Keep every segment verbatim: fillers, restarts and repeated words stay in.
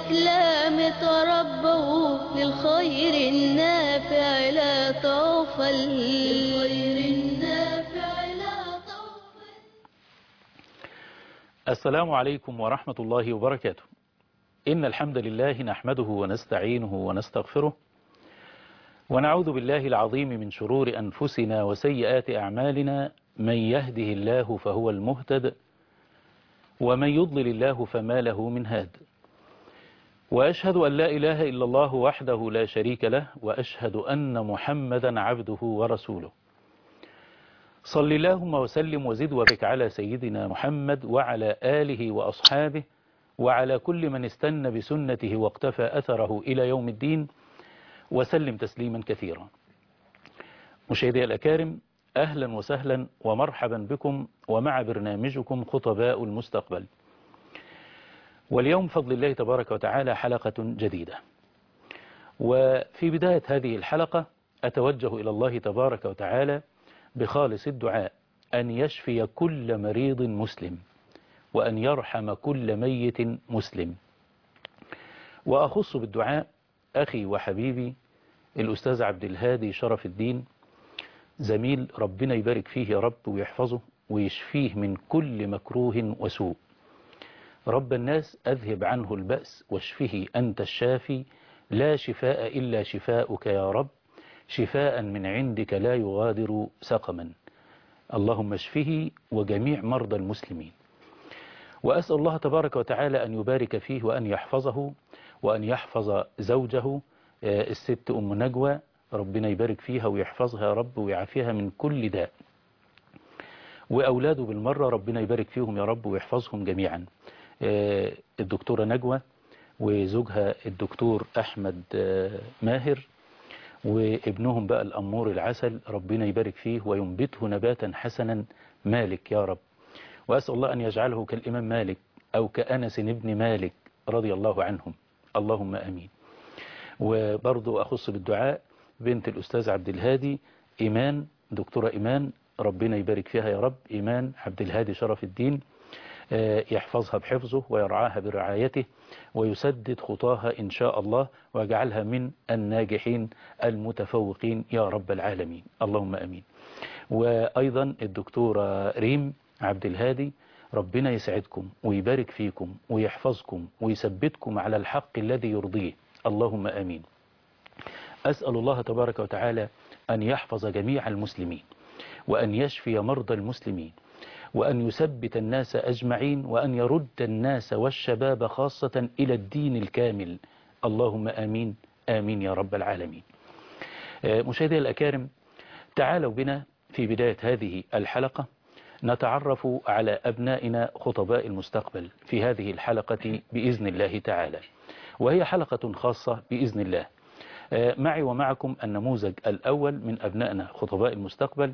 الإسلام تربوا للخير النافع لا طوفا للخير النافع لا طوفا. السلام عليكم ورحمة الله وبركاته. إن الحمد لله نحمده ونستعينه ونستغفره ونعوذ بالله العظيم من شرور أنفسنا وسيئات أعمالنا. من يهده الله فهو المهتد ومن يضلل الله فما له من هاد. وأشهد أن لا إله إلا الله وحده لا شريك له، وأشهد أن محمدا عبده ورسوله. صل اللهم وسلم وزد وبارك على سيدنا محمد وعلى آله وأصحابه وعلى كل من استنى بسنته واقتفى أثره إلى يوم الدين وسلم تسليما كثيرا. مشاهدي الأكارم، أهلا وسهلا ومرحبا بكم ومع برنامجكم خطباء المستقبل. واليوم بفضل الله تبارك وتعالى حلقة جديدة. وفي بداية هذه الحلقة أتوجه إلى الله تبارك وتعالى بخالص الدعاء أن يشفي كل مريض مسلم وأن يرحم كل ميت مسلم. وأخص بالدعاء أخي وحبيبي الأستاذ عبد الهادي شرف الدين، زميل ربنا يبارك فيه يا رب ويحفظه ويشفيه من كل مكروه وسوء. رب الناس أذهب عنه البأس واشفه أنت الشافي، لا شفاء إلا شفاؤك يا رب، شفاء من عندك لا يغادر سقما. اللهم اشفه وجميع مرضى المسلمين. وأسأل الله تبارك وتعالى أن يبارك فيه وأن يحفظه وأن يحفظ زوجه الست أم نجوى، ربنا يبارك فيها ويحفظها يا رب ويعافيها من كل داء. وأولاده بالمرة ربنا يبارك فيهم يا رب ويحفظهم جميعا، الدكتورة نجوى وزوجها الدكتور أحمد ماهر وابنهم بقى الأمور العسل، ربنا يبارك فيه وينبته نباتا حسنا مالك يا رب. وأسأل الله أن يجعله كالإمام مالك أو كأنس ابن مالك رضي الله عنهم، اللهم أمين. وبرضو أخص بالدعاء بنت الأستاذ عبد الهادي إيمان، دكتورة إيمان، ربنا يبارك فيها يا رب، إيمان عبد الهادي شرف الدين، يحفظها بحفظه ويرعاها برعايته ويسدد خطاها إن شاء الله ويجعلها من الناجحين المتفوقين يا رب العالمين، اللهم أمين. وأيضا الدكتورة ريم عبد الهادي، ربنا يسعدكم ويبارك فيكم ويحفظكم ويثبتكم على الحق الذي يرضيه، اللهم أمين. أسأل الله تبارك وتعالى أن يحفظ جميع المسلمين وأن يشفي مرضى المسلمين وأن يثبت الناس أجمعين وأن يرد الناس والشباب خاصة إلى الدين الكامل، اللهم آمين آمين يا رب العالمين. مشاهدي الأكارم، تعالوا بنا في بداية هذه الحلقة نتعرف على أبنائنا خطباء المستقبل في هذه الحلقة بإذن الله تعالى، وهي حلقة خاصة بإذن الله. معي ومعكم النموذج الأول من أبنائنا خطباء المستقبل،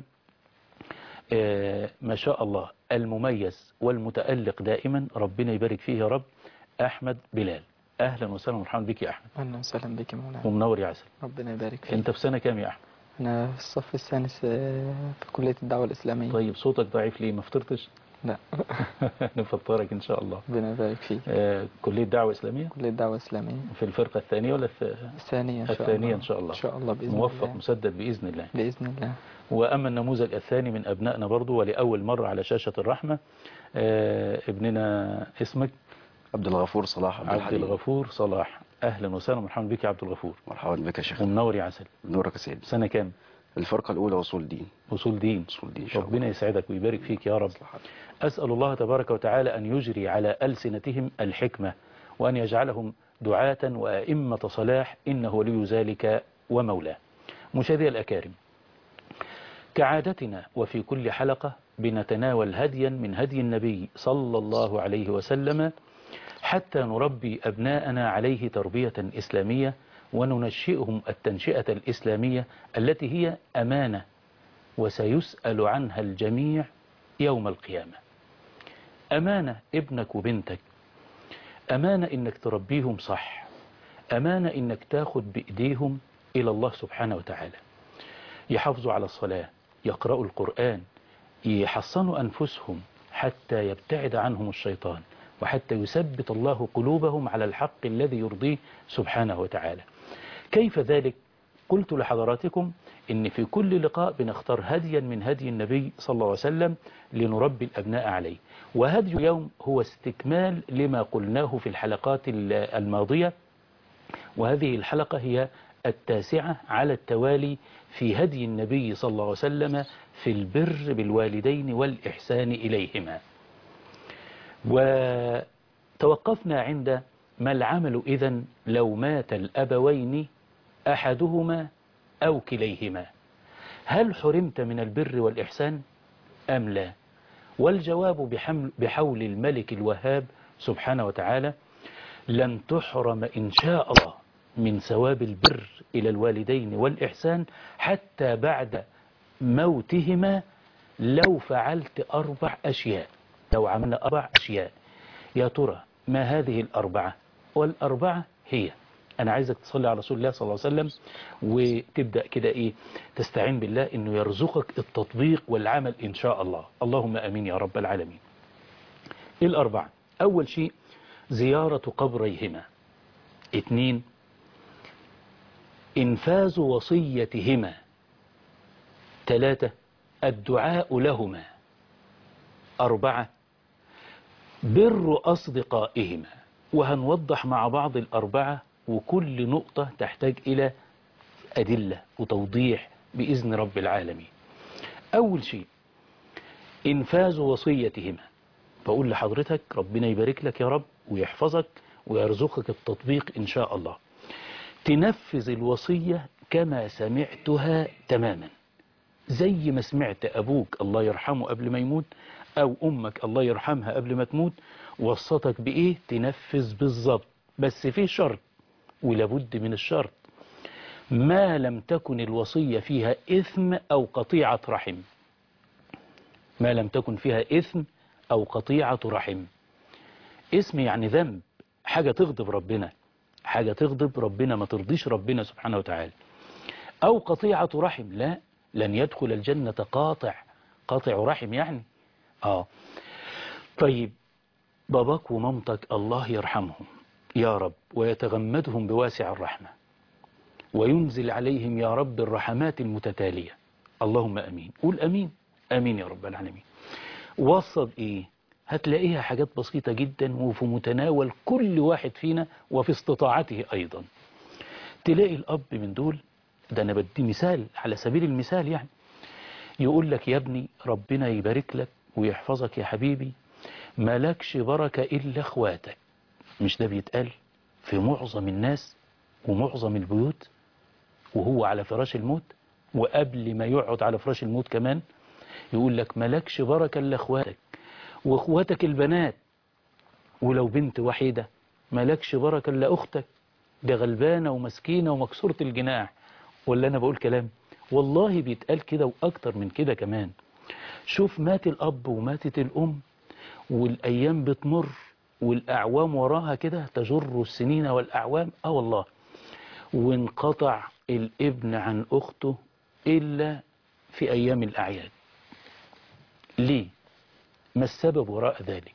ما شاء الله المميز والمتألق دائما، ربنا يبارك فيه يا رب، أحمد بلال. أهلا وسهلا ومرحبا بك يا أحمد. أهلا وسهلا بك مولانا. ومنور يا عسل. ربنا يبارك فيك. أنت في سنة كام يا أحمد؟ أنا في الصف الثالث في كلية الدعوة الإسلامية. طيب صوتك ضعيف ليه؟ ما فطرتش؟ لا. نفطرك إن شاء الله. ربنا يبارك فيك. آه كلية دعوة إسلامية؟ كلية الدعوة الإسلامية. في الفرقة الثانية ولا في الثانية إن شاء الله؟ الثانية إن شاء الله. إن شاء الله بإذن موفق الله. مسدد بإذن الله. بإذن الله. وأما النموذج الثاني من أبنائنا برضو ولأول مرة على شاشة الرحمة، آه ابننا اسمك؟ عبد الغفور صلاح. عبد, عبد الغفور صلاح. أهلا وسهلا ومرحبا بك يا عبد الغفور. مرحبا بك يا شيخ. ومنور يا عسل. نورك يا سيدي. سنة كام؟ الفرقة الأولى وصول دين. وصول دين. وصول دين إن شاء ربنا الله. يسعدك ويبارك فيك يا رب. أسأل الله تبارك وتعالى أن يجري على ألسنتهم الحكمة وأن يجعلهم دعاة وأئمة صلاح، إنه ولي ذلك ومولاه. مشاهدي الأكارم، كعادتنا وفي كل حلقة بنتناول هديا من هدي النبي صلى الله عليه وسلم حتى نربي أبناءنا عليه تربية إسلامية وننشئهم التنشئة الإسلامية التي هي أمانة وسيسأل عنها الجميع يوم القيامة. أمانة ابنك وبنتك، أمانة إنك تربيهم صح، أمانة إنك تاخد بإيديهم إلى الله سبحانه وتعالى، يحافظوا على الصلاة، يقرأوا القرآن، يحصنوا أنفسهم حتى يبتعد عنهم الشيطان، وحتى يثبت الله قلوبهم على الحق الذي يرضيه سبحانه وتعالى. كيف ذلك؟ قلت لحضراتكم إن في كل لقاء بنختار هديا من هدي النبي صلى الله عليه وسلم لنربي الأبناء عليه، وهدي اليوم هو استكمال لما قلناه في الحلقات الماضية، وهذه الحلقة هي التاسعة على التوالي في هدي النبي صلى الله عليه وسلم في البر بالوالدين والإحسان إليهما. وتوقفنا عند ما العمل إذن لو مات الأبوين أحدهما أو كليهما، هل حرمت من البر والإحسان أم لا؟ والجواب بحمل بحول الملك الوهاب سبحانه وتعالى لن تحرم إن شاء الله من ثواب البر إلى الوالدين والإحسان حتى بعد موتهما لو فعلت أربع أشياء. لو عملنا أربع أشياء، يا ترى ما هذه الأربعة؟ والأربعة هي، أنا عايزك تصلي على رسول الله صلى الله عليه وسلم وتبدأ كده إيه تستعين بالله إنه يرزقك التطبيق والعمل إن شاء الله. اللهم أمين يا رب العالمين. الأربعة: أول شيء زيارة قبريهما. اثنين: إنفاذ وصيتهما. ثلاثة: الدعاء لهما. أربعة: بر أصدقائهما. وهنوضح مع بعض الأربعة، وكل نقطة تحتاج إلى أدلة وتوضيح بإذن رب العالمين. أول شيء إنفاذ وصيتهما. بقول لحضرتك ربنا يبارك لك يا رب ويحفظك ويرزقك التطبيق إن شاء الله. تنفذ الوصية كما سمعتها تماما، زي ما سمعت أبوك الله يرحمه قبل ما يموت أو أمك الله يرحمها قبل ما تموت وصتك بإيه تنفذ بالضبط. بس في شرط، ولابد من الشرط، ما لم تكن الوصية فيها إثم أو قطيعة رحم. ما لم تكن فيها إثم أو قطيعة رحم. اسم يعني ذنب، حاجة تغضب ربنا، حاجة تغضب ربنا ما ترضيش ربنا سبحانه وتعالى. أو قطيعة رحم، لا، لن يدخل الجنة قاطع قاطع رحم يعني. آه طيب، باباك ومامتك الله يرحمهم يا رب ويتغمدهم بواسع الرحمة وينزل عليهم يا رب الرحمات المتتالية. اللهم أمين. قول أمين. أمين يا رب العالمين. وصد إيه؟ هتلاقيها حاجات بسيطة جدا وفي متناول كل واحد فينا وفي استطاعته أيضا. تلاقي الأب من دول، ده أنا بدي مثال على سبيل المثال يعني، يقول لك يا ابني ربنا يبارك لك ويحفظك يا حبيبي، مالكش بركة إلا اخواتك. مش ده بيتقال في معظم الناس ومعظم البيوت وهو على فراش الموت، وقبل ما يقعد على فراش الموت كمان يقول لك مالكش بركة إلا اخواتك واخواتك البنات، ولو بنت وحيدة مالكش بركة إلا أختك، ده غلبانة ومسكينة ومكسورة الجناح. ولا أنا بقول كلام؟ والله بيتقال كده وأكتر من كده كمان. شوف مات الأب وماتت الأم والأيام بتمر والأعوام وراها كده تجر السنين والأعوام، آه والله، وانقطع الابن عن أخته إلا في أيام الأعياد. ليه؟ ما السبب وراء ذلك؟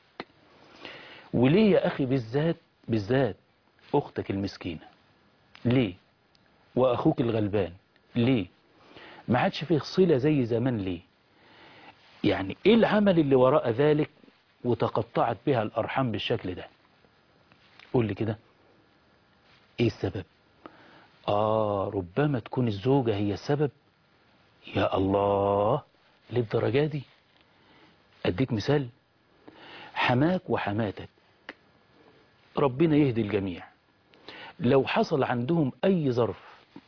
وليه يا أخي بالذات بالذات أختك المسكينة؟ ليه؟ وأخوك الغلبان ليه؟ ما عادش فيه صلة زي زمان ليه؟ يعني إيه العمل اللي وراء ذلك وتقطعت بها الأرحام بالشكل ده؟ قول لي كده إيه السبب؟ آه ربما تكون الزوجة هي السبب. يا الله، للدرجة دي؟ أديك مثال، حماك وحماتك ربنا يهدي الجميع، لو حصل عندهم أي ظرف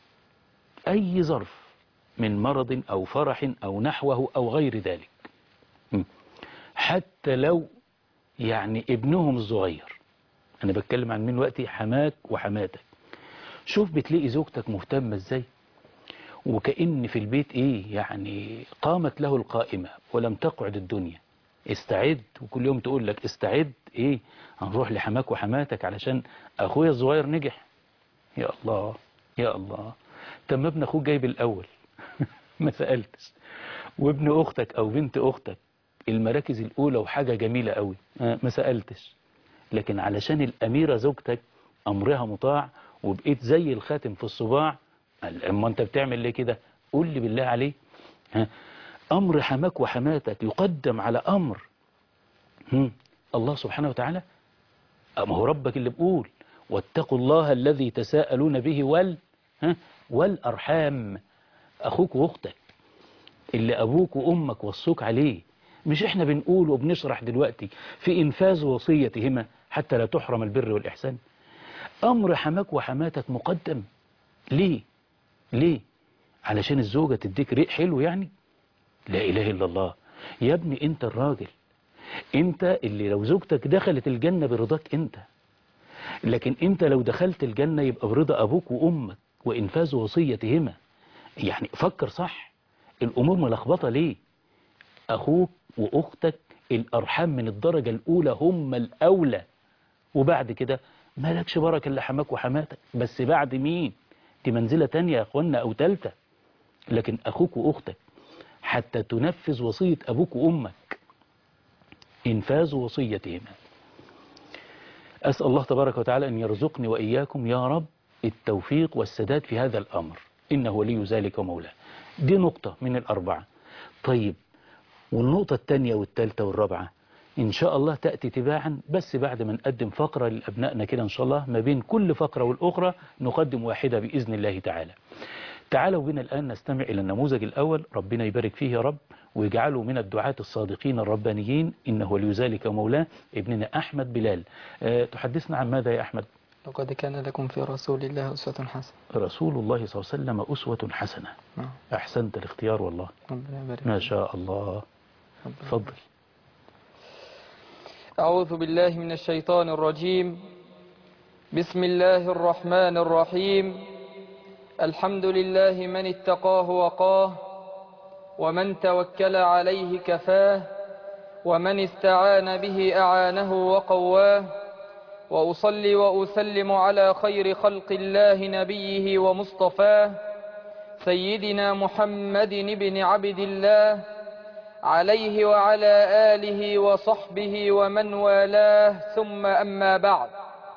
أي ظرف من مرض أو فرح أو نحوه أو غير ذلك، حتى لو يعني ابنهم الصغير، أنا بتكلم عن من وقتي حماك وحماتك، شوف بتلاقي زوجتك مهتمة ازاي، وكأن في البيت ايه يعني قامت له القائمة ولم تقعد الدنيا. استعد، وكل يوم تقول لك استعد ايه، هنروح لحماك وحماتك علشان اخويا الصغير نجح. يا الله يا الله، طب ما ابن اخوك جايب الاول ما سألتش، وابن اختك او بنت اختك المراكز الاولى وحاجة جميلة قوي ما سألتش. لكن علشان الأميرة زوجتك أمرها مطاع وبقيت زي الخاتم في الصباع، أما أنت بتعمل ليه كده؟ قول لي بالله عليه. ها؟ أمر حماك وحماتك يقدم على أمر هم. الله سبحانه وتعالى. ما هو ربك اللي بقول واتقوا الله الذي تساءلون به وال ها والأرحام، أخوك وأختك اللي أبوك وأمك وصوك عليه. مش إحنا بنقول وبنشرح دلوقتي في إنفاذ وصيتهما حتى لا تحرم البر والإحسان؟ أمر حماك وحماتك مقدم. ليه؟ ليه؟ علشان الزوجة تديك ريق حلو يعني؟ لا إله إلا الله. يا ابني أنت الراجل، أنت اللي لو زوجتك دخلت الجنة برضاك أنت، لكن أنت لو دخلت الجنة يبقى برضا أبوك وأمك وإنفاذ وصيتهما. يعني فكر صح، الأمور ملخبطة ليه؟ أخوك وأختك الأرحام من الدرجة الأولى هم الأولى، وبعد كده مالكش بركة إلا حماك وحماتك، بس بعد مين؟ دي منزلة تانية يا أخوانا أو تالتة. لكن أخوك وأختك حتى تنفذ وصية أبوك وأمك، إنفاذ وصيتهما. أسأل الله تبارك وتعالى أن يرزقني وإياكم يا رب التوفيق والسداد في هذا الأمر، إنه ولي ذلك ومولاه. دي نقطة من الأربعة. طيب والنقطة الثانية والثالثة والرابعة إن شاء الله تأتي تباعا، بس بعد ما نقدم فقرة لأبنائنا كده إن شاء الله، ما بين كل فقرة والأخرى نقدم واحدة بإذن الله تعالى. تعالوا بنا الآن نستمع إلى النموذج الأول، ربنا يبارك فيه يا رب ويجعله من الدعاة الصادقين الربانيين، إنه ولي ذلك ومولاه. ابننا أحمد بلال، أه تحدثنا عن ماذا يا أحمد؟ لقد كان لكم في رسول الله أسوة حسنة. رسول الله صلى الله عليه وسلم أسوة حسنة. نعم. أحسنت الاختيار والله، ربنا يبارك ما فيك. شاء الله. تفضل. أعوذ بالله من الشيطان الرجيم. بسم الله الرحمن الرحيم. الحمد لله من اتقاه وقاه، ومن توكل عليه كفاه، ومن استعان به أعانه وقواه، وأصلي وأسلم على خير خلق الله نبيه ومصطفاه سيدنا محمد بن عبد الله، عليه وعلى آله وصحبه ومن والاه، ثم أما بعد.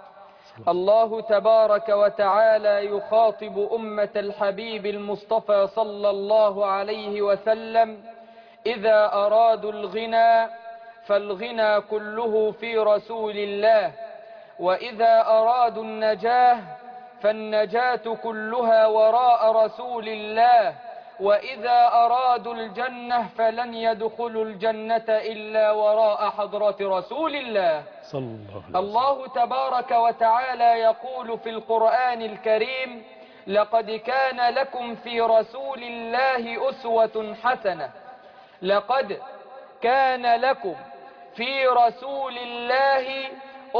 الله تبارك وتعالى يخاطب أمة الحبيب المصطفى صلى الله عليه وسلم إذا أرادوا الغنى فالغنى كله في رسول الله، وإذا أرادوا النجاة فالنجاة كلها وراء رسول الله، وإذا أرادوا الجنة فلن يدخلوا الجنة إلا وراء حضرة رسول الله صلى الله عليه وسلم. الله تبارك وتعالى يقول في القرآن الكريم: لقد كان لكم في رسول الله أسوة حسنة. لقد كان لكم في رسول الله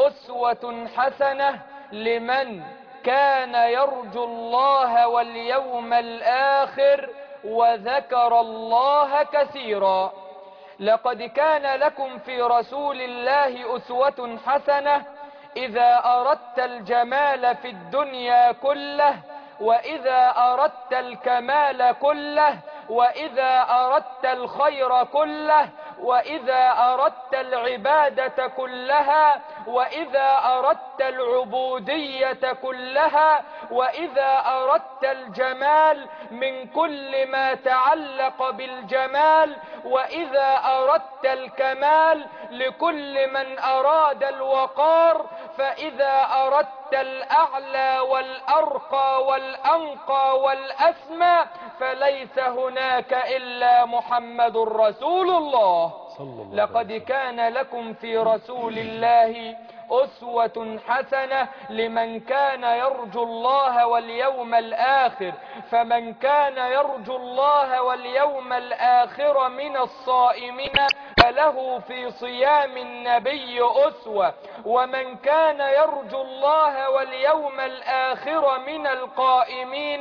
أسوة حسنة لمن كان يرجو الله واليوم الآخر وذكر الله كثيرا. لقد كان لكم في رسول الله أسوة حسنة إذا أردت الجمال في الدنيا كله، وإذا أردت الكمال كله، وإذا أردت الخير كله، وإذا أردت العبادة كلها، وإذا أردت العبودية كلها، وإذا أردت الجمال من كل ما تعلق بالجمال، وإذا أردت الكمال لكل من أراد الوقار، فإذا أردت الأعلى والأرقى والأنقى والأسمى فليس هناك إلا محمد رسول الله. لقد كان لكم في رسول الله أسوة حسنة لمن كان يرجو الله واليوم الآخر. فمن كان يرجو الله واليوم الآخر من الصائمين فله في صيام النبي أسوة، ومن كان يرجو الله واليوم الآخر من القائمين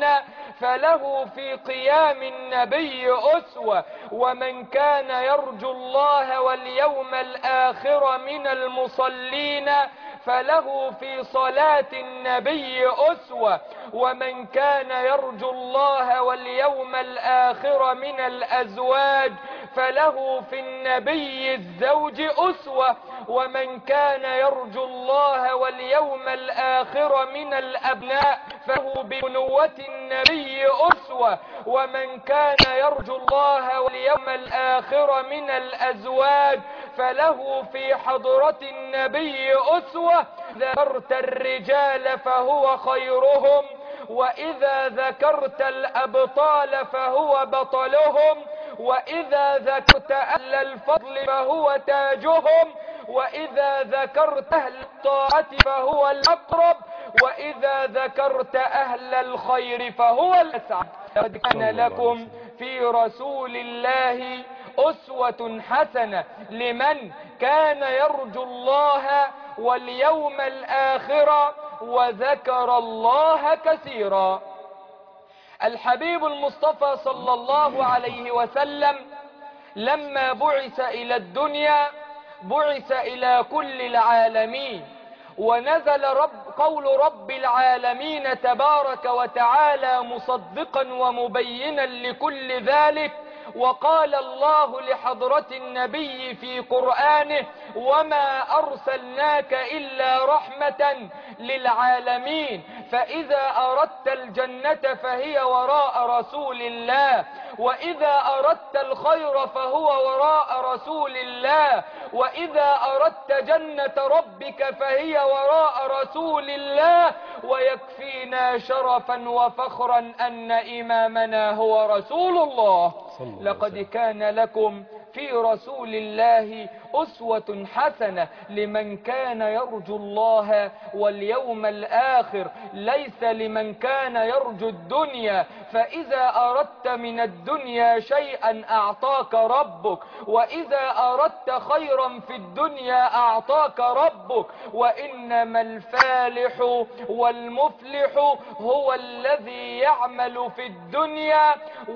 فله في قيام النبي أسوة، ومن كان يرجو الله واليوم الآخر من المصلين فله في صلاة النبي أسوة، ومن كان يرجو الله واليوم الآخر من الأزواج فله في النبي الزوج أسوة، ومن كان يرجو الله واليوم الآخر من الأبناء فله ببنوة النبي أسوة، ومن كان يرجو الله واليوم الآخر من الأزواج فله في حضرة النبي أسوة. ذكرت الرجال فهو خيرهم، وإذا ذكرت الأبطال فهو بطلهم، وإذا ذكرت أهل الفضل فهو تاجهم، وإذا ذكرت أهل الطاعة فهو الأقرب، وإذا ذكرت أهل الخير فهو الأسعد. قد كان لكم في رسول الله أسوة حسنة لمن كان يرجو الله واليوم الآخر وذكر الله كثيرا. الحبيب المصطفى صلى الله عليه وسلم لما بعث إلى الدنيا بعث إلى كل العالمين، ونزل رب قول رب العالمين تبارك وتعالى مصدقا ومبينا لكل ذلك. وقال الله لحضرة النبي في قرآنه: وما أرسلناك إلا رحمة للعالمين. فإذا أردت الجنة فهي وراء رسول الله، وإذا أردت الخير فهو وراء رسول الله، وإذا أردت جنة ربك فهي وراء رسول الله. ويكفينا شرفا وفخرا أن إمامنا هو رسول الله. لقد كان لكم في رسول الله أسوة حسنة لمن كان يرجو الله واليوم الآخر، ليس لمن كان يرجو الدنيا. فإذا أردت من الدنيا شيئا أعطاك ربك، وإذا أردت خيرا في الدنيا أعطاك ربك. وإنما الفالح والمفلح هو الذي يعمل في الدنيا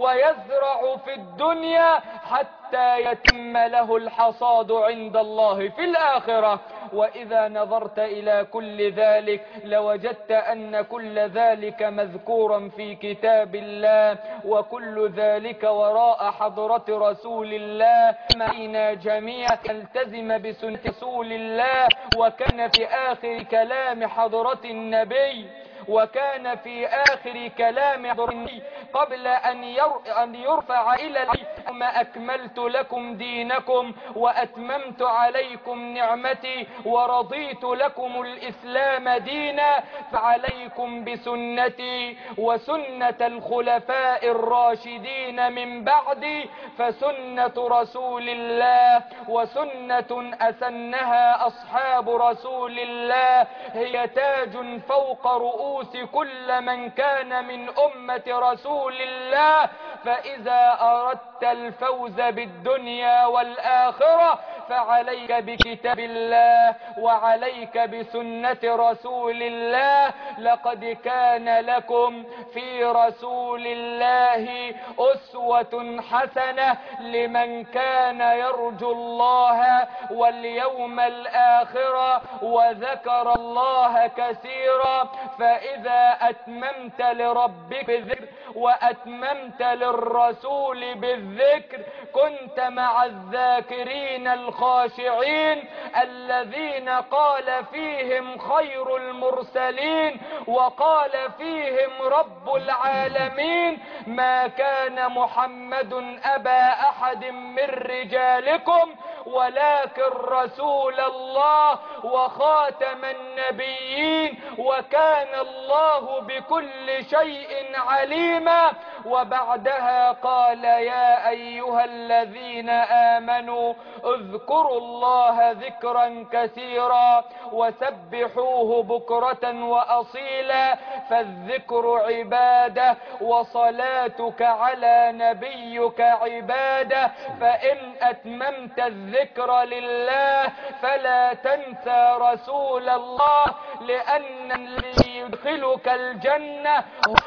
ويزرع في الدنيا حتى يتم له الحصاد عند الله في الآخرة. وإذا نظرت إلى كل ذلك لوجدت أن كل ذلك مذكورا في كتاب الله، وكل ذلك وراء حضرة رسول الله. علينا جميعا نلتزم بسنة رسول الله. وكان في آخر كلام حضرة النبي وكان في آخر كلام قبل أن يرفع إلى اليوم أكملت لكم دينكم وأتممت عليكم نعمتي ورضيت لكم الإسلام دينا، فعليكم بسنتي وسنة الخلفاء الراشدين من بعدي، فسنة رسول الله وسنة أسنها أصحاب رسول الله هي تاج فوق رؤوس كل من كان من أمة رسول الله. فإذا أردت الفوز بالدنيا والآخرة فعليك بكتاب الله وعليك بسنة رسول الله. لقد كان لكم في رسول الله أسوة حسنة لمن كان يرجو الله واليوم الآخر وذكر الله كثيرا. فإذا أتممت لربك بالذكر وأتممت للرسول بالذكر كنت مع الذاكرين الخاشعين الذين قال فيهم خير المرسلين وقال فيهم رب العالمين: ما كان محمد أبا أحد من رجالكم ولكن رسول الله وخاتم النبيين وكان الله بكل شيء عليما. وبعدها قال: يا أيها الذين آمنوا اذكروا الله ذكرا كثيرا وسبحوه بكرة وأصيلا، فالذكر عبادة وصلاتك على نبيك عبادة. فإن أتممت الذكر لله فلا تنسى رسول الله، لأن الذي يدخلك الجنة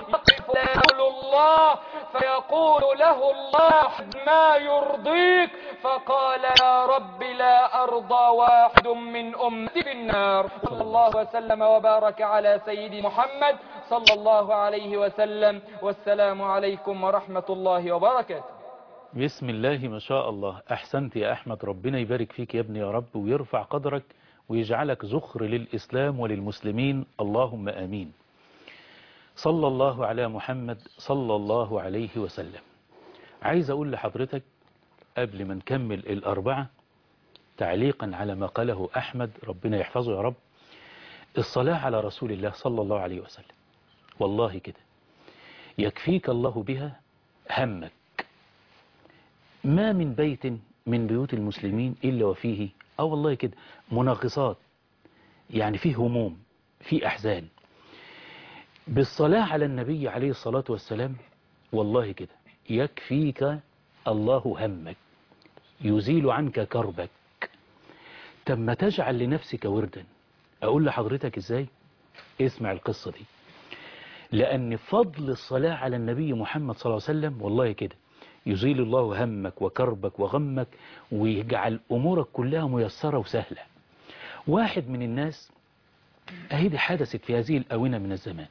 يقول الله فيقول له الله ما يرضيك، فقال: يا رب لا أرضى واحد من أمتي في النار. صلى الله وسلم وبارك على سيدي محمد صلى الله عليه وسلم. والسلام عليكم ورحمة الله وبركاته. بسم الله ما شاء الله. أحسنت يا أحمد، ربنا يبارك فيك يا ابني يا رب، ويرفع قدرك ويجعلك ذخر للإسلام وللمسلمين، اللهم آمين. صلى الله على محمد صلى الله عليه وسلم. عايز أقول لحضرتك قبل ما نكمل الأربعة تعليقا على ما قاله أحمد ربنا يحفظه يا رب، الصلاة على رسول الله صلى الله عليه وسلم والله كده يكفيك الله بها همك. ما من بيت من بيوت المسلمين إلا وفيه أو والله كده منغصات، يعني فيه هموم، فيه أحزان. بالصلاة على النبي عليه الصلاة والسلام والله كده يكفيك الله همك، يزيل عنك كربك. تم تجعل لنفسك وردا. أقول لحضرتك إزاي؟ اسمع القصة دي. لأن فضل الصلاة على النبي محمد صلى الله عليه وسلم والله كده يزيل الله همك وكربك وغمك، ويجعل أمورك كلها ميسرة وسهلة. واحد من الناس أهيدي حدثت في هذه الأونة من الزمان،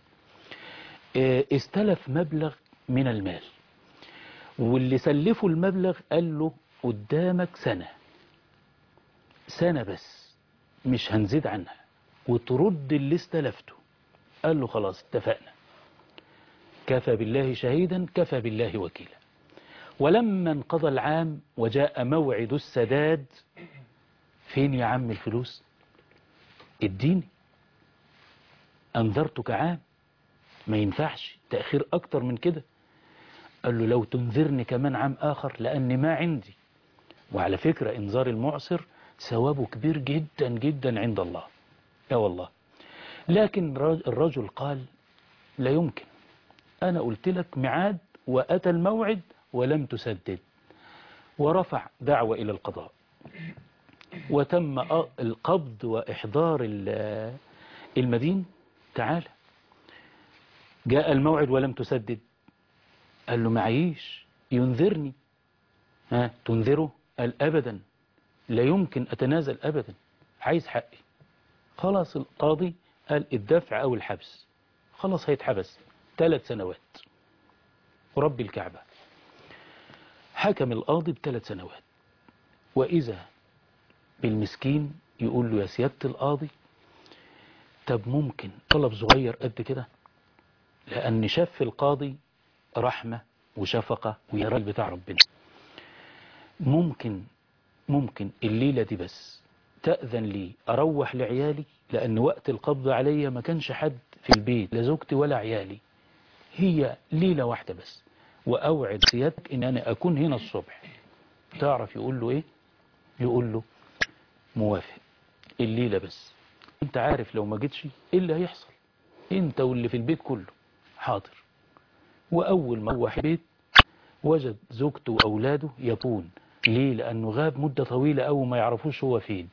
استلف مبلغ من المال، واللي سلفه المبلغ قال له قدامك سنة سنة بس مش هنزيد عنها وترد اللي استلفته. قال له خلاص اتفقنا، كفى بالله شهيدا كفى بالله وكيلا. ولما انقضى العام وجاء موعد السداد، فين يا عم الفلوس؟ اديني، انذرتك عام، ما ينفعش تأخير اكتر من كده. قال له لو تنذرني كمان عام اخر لاني ما عندي. وعلى فكرة انذار المعسر ثوابه كبير جدا جدا عند الله، يا والله. لكن الرجل قال لا يمكن، انا قلت لك ميعاد واتى الموعد ولم تسدد، ورفع دعوة إلى القضاء، وتم القبض وإحضار المدين. تعال، جاء الموعد ولم تسدد. قال له معيش، ينذرني. ها تنذره؟ قال أبدا، لا يمكن أتنازل أبدا، عايز حقي. خلاص القاضي قال الدفع أو الحبس. خلاص هيتحبس ثلاث سنوات. ورب الكعبة حكم القاضي بثلاث سنوات. وإذا بالمسكين يقول له يا سيادة القاضي، طب ممكن طلب صغير قد كده؟ لأن شاف القاضي رحمة وشفقة ويرال بتاع ربنا. ممكن ممكن الليلة دي بس تأذن لي أروح لعيالي، لأن وقت القبض عليا ما كانش حد في البيت، لا زوجتي ولا عيالي، هي ليلة واحدة بس، وأوعد سيادتك إن أنا أكون هنا الصبح. تعرف يقول له إيه؟ يقول له موافق الليلة بس، أنت عارف لو ما جيتش إيه اللي هيحصل، أنت واللي في البيت كله. حاضر. وأول ما روح البيت وجد زوجته وأولاده يبكون. ليه؟ لأنه غاب مدة طويلة أو ما يعرفوش هو فين.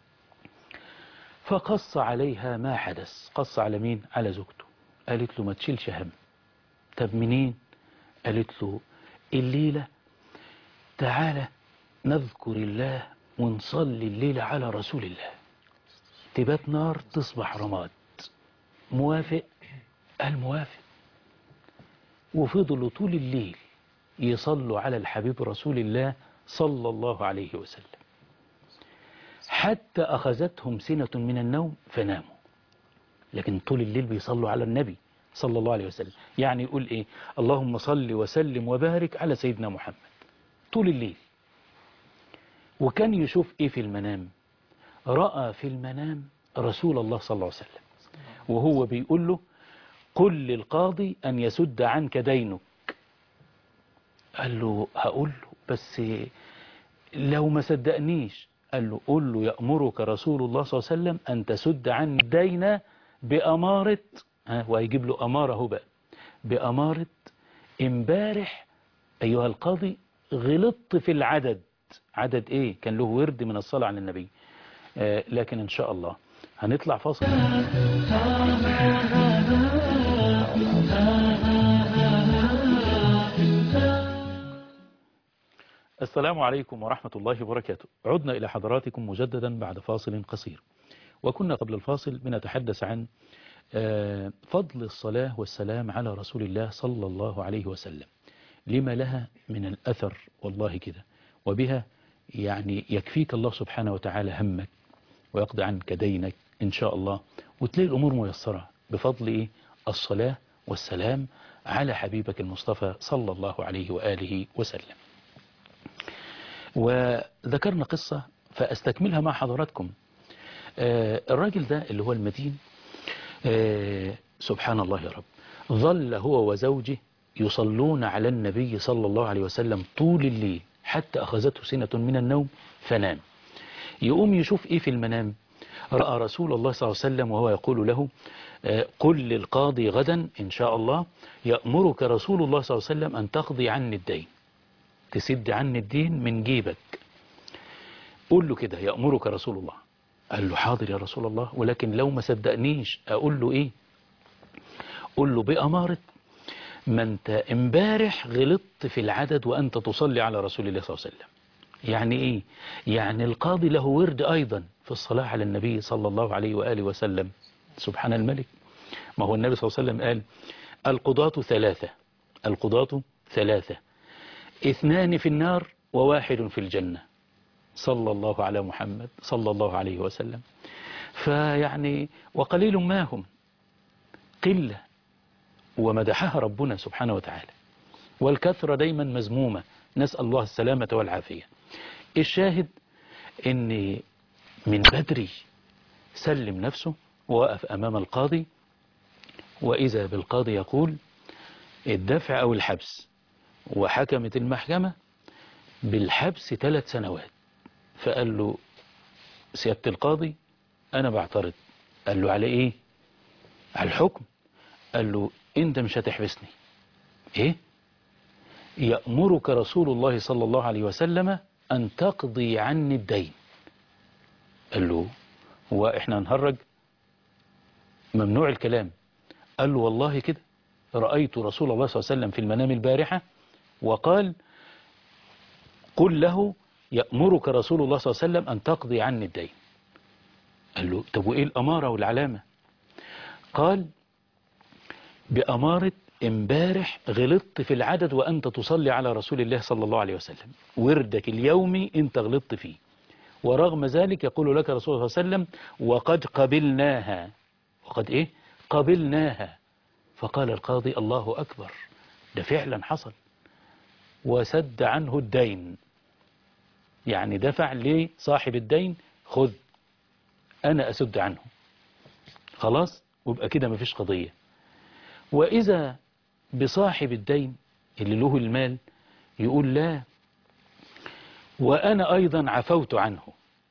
فقص عليها ما حدث. قص على مين؟ على زوجته. قالت له ما تشيلش هم. طب منين؟ قالت له الليلة تعالى نذكر الله ونصلي الليلة على رسول الله، تبات نار تصبح رماد. موافق؟ قال موافق. وفضلوا طول الليل يصلوا على الحبيب رسول الله صلى الله عليه وسلم، حتى أخذتهم سنة من النوم فناموا. لكن طول الليل بيصلوا على النبي صلى الله عليه وسلم. يعني يقول إيه؟ اللهم صل وسلم وبارك على سيدنا محمد طول الليل. وكان يشوف إيه في المنام؟ رأى في المنام رسول الله صلى الله عليه وسلم وهو بيقول له قل للقاضي أن يسد عنك دينك. قال له هقول له، بس لو ما صدقنيش. قال له قل له يأمرك رسول الله صلى الله عليه وسلم أن تسد عني الدين بأمارة، ها وهيجيب له أمارة هو بقى، بأمارة امبارح أيها القاضي غلطت في العدد. عدد إيه؟ كان له ورد من الصلاة على النبي. آه لكن إن شاء الله هنطلع فاصل. السلام عليكم ورحمة الله وبركاته. عدنا إلى حضراتكم مجددا بعد فاصل قصير. وكنا قبل الفاصل بنتحدث عن فضل الصلاة والسلام على رسول الله صلى الله عليه وسلم. لما لها من الأثر والله كده، وبها يعني يكفيك الله سبحانه وتعالى همك ويقضي عنك دينك إن شاء الله، وتلاقي الأمور ميسرة بفضل إيه؟ الصلاة والسلام على حبيبك المصطفى صلى الله عليه وآله وسلم. وذكرنا قصة فأستكملها مع حضراتكم. آه الراجل ده اللي هو المدين، آه سبحان الله يا رب، ظل هو وزوجه يصلون على النبي صلى الله عليه وسلم طول الليل حتى أخذته سنة من النوم فنام. يقوم يشوف إيه في المنام؟ رأى رسول الله صلى الله عليه وسلم وهو يقول له آه قل للقاضي غدا إن شاء الله يأمرك رسول الله صلى الله عليه وسلم أن تقضي عني الدين، تسد عني الدين من جيبك. قول له كده يأمرك رسول الله. قال له حاضر يا رسول الله، ولكن لو ما صدقنيش أقول له إيه؟ قول له بأمارة ما أنت امبارح غلطت في العدد وأنت تصلي على رسول الله صلى الله عليه وسلم. يعني إيه؟ يعني القاضي له ورد أيضا في الصلاة على النبي صلى الله عليه وآله وسلم. سبحان الملك، ما هو النبي صلى الله عليه وسلم قال القضاة ثلاثة، القضاة ثلاثة اثنان في النار وواحد في الجنة، صلى الله على محمد صلى الله عليه وسلم. فيعني وقليل ما هم، قلة، ومدحها ربنا سبحانه وتعالى، والكثرة دايما مذمومة، نسأل الله السلامة والعافية. الشاهد ان من بدري سلم نفسه ووقف أمام القاضي، وإذا بالقاضي يقول الدفع أو الحبس، وحكمت المحكمة بالحبس ثلاث سنوات. فقال له سيادة القاضي أنا بعترض. قال له على إيه؟ على الحكم. قال له أنت مش هتحبسني. إيه؟ يأمرك رسول الله صلى الله عليه وسلم أن تقضي عني الدين. قال له هو إحنا نهرج؟ ممنوع الكلام. قال له والله كده رأيت رسول الله صلى الله عليه وسلم في المنام البارحة وقال قل له يأمرك رسول الله صلى الله عليه وسلم أن تقضي عني الدين. قال له طب وإيه الأمارة والعلامة؟ قال بأمارة امبارح غلطت في العدد وأنت تصلي على رسول الله صلى الله عليه وسلم، وردك اليومي أنت غلطت فيه، ورغم ذلك يقول لك رسول الله صلى الله عليه وسلم وقد قبلناها. وقد إيه؟ قبلناها. فقال القاضي الله أكبر، ده فعلا حصل، وسد عنه الدين، يعني دفع لصاحب الدين، خذ أنا أسد عنه، خلاص، ويبقى كده مفيش قضية. وإذا بصاحب الدين اللي له المال يقول لا، وأنا أيضا عفوت عنه،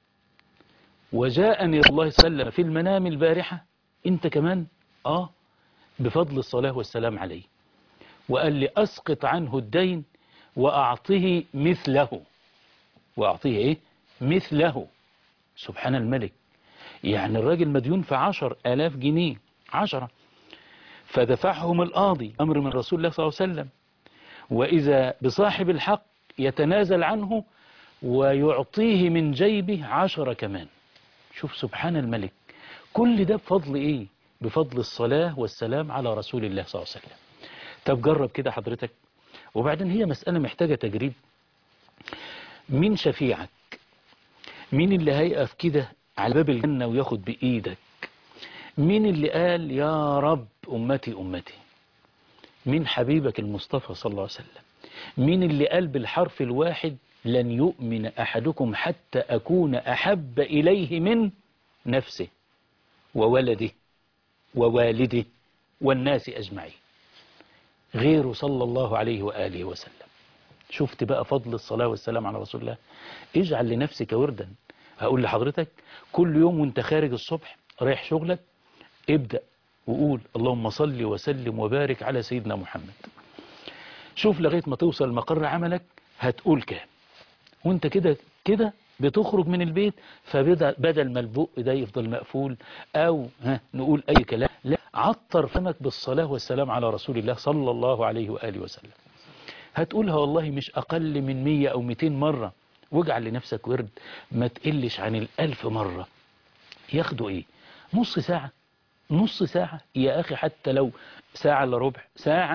وجاءني الله صلى الله عليه وسلم في المنام البارحة، أنت كمان آه بفضل الصلاة والسلام عليه، وقال لي أسقط عنه الدين وأعطيه مثله. وأعطيه إيه؟ مثله. سبحان الملك، يعني الراجل مديون في عشر آلاف جنيه، عشرة، فدفعهم القاضي أمر من رسول الله صلى الله عليه وسلم، وإذا بصاحب الحق يتنازل عنه ويعطيه من جيبه عشرة كمان. شوف سبحان الملك، كل ده بفضل إيه؟ بفضل الصلاة والسلام على رسول الله صلى الله عليه وسلم. طب جرب كده حضرتك. وبعدين هي مسألة محتاجة تجريب. مين شفيعك؟ مين اللي هيقف كده على باب الجنة وياخد بإيدك؟ مين اللي قال يا رب أمتي أمتي؟ مين حبيبك المصطفى صلى الله عليه وسلم؟ مين اللي قال بالحرف الواحد لن يؤمن أحدكم حتى أكون أحب إليه من نفسه وولده ووالده والناس أجمعين؟ غيره صلى الله عليه وآله وسلم. شفت بقى فضل الصلاة والسلام على رسول الله؟ اجعل لنفسك وردا. هقول لحضرتك كل يوم وانت خارج الصبح رايح شغلك ابدأ وقول اللهم صل وسلم وبارك على سيدنا محمد. شوف لغاية ما توصل مقر عملك هتقول كام، وانت كده كده بتخرج من البيت، فبدل ما البق ده يفضل مقفول او ها نقول اي كلام، لا، عطر فمك بالصلاة والسلام على رسول الله صلى الله عليه وآله وسلم. هتقولها والله مش اقل من مية او ميتين مرة، واجعل لنفسك ورد ما تقلش عن الالف مرة. ياخدوا ايه؟ نص ساعة، نص ساعة يا اخي، حتى لو ساعة الا ربع ساعة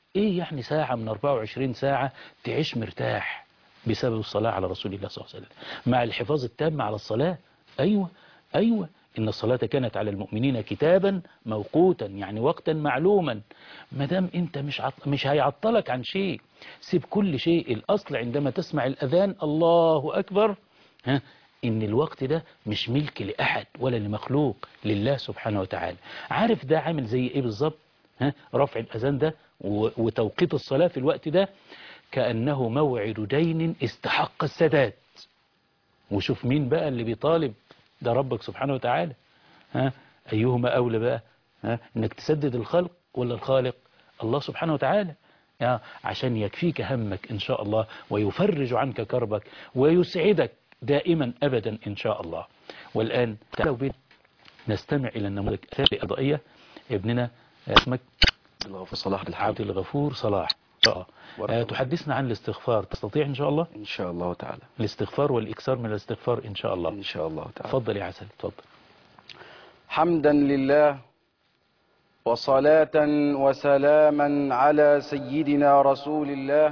ايه يعني ساعة من أربعة وعشرين ساعة تعيش مرتاح بسبب الصلاة على رسول الله صلى الله عليه وسلم مع الحفاظ التام على الصلاة. ايوه ايوه إن الصلاة كانت على المؤمنين كتابا موقوتا، يعني وقتا معلوما. ما دام أنت مش عط... مش هيعطلك عن شيء، سيب كل شيء. الأصل عندما تسمع الأذان الله أكبر، ها، إن الوقت ده مش ملك لأحد ولا لمخلوق، لله سبحانه وتعالى. عارف ده عامل زي إيه بالظبط؟ ها، رفع الأذان ده و... وتوقيت الصلاة في الوقت ده كأنه موعد دين استحق السداد. وشوف مين بقى اللي بيطالب، ده ربك سبحانه وتعالى. ها، أيهما أولى بقى؟ ها، إنك تسدد الخلق ولا الخالق؟ الله سبحانه وتعالى. ها، عشان يكفيك همك إن شاء الله، ويفرج عنك كربك، ويسعدك دائما أبدا إن شاء الله. والآن تعالوا بنا نستمع إلى النموذج الثاني القضائية. ابننا اسمك صلاح عبد الغفور صلاح. آه، تحدثنا عن الاستغفار. تستطيع إن شاء الله؟ إن شاء الله تعالى. الاستغفار والإكثار من الاستغفار إن شاء الله. إن شاء الله تعالى. تفضل يا عسل، تفضل. حمدا لله وصلاة وسلاما على سيدنا رسول الله.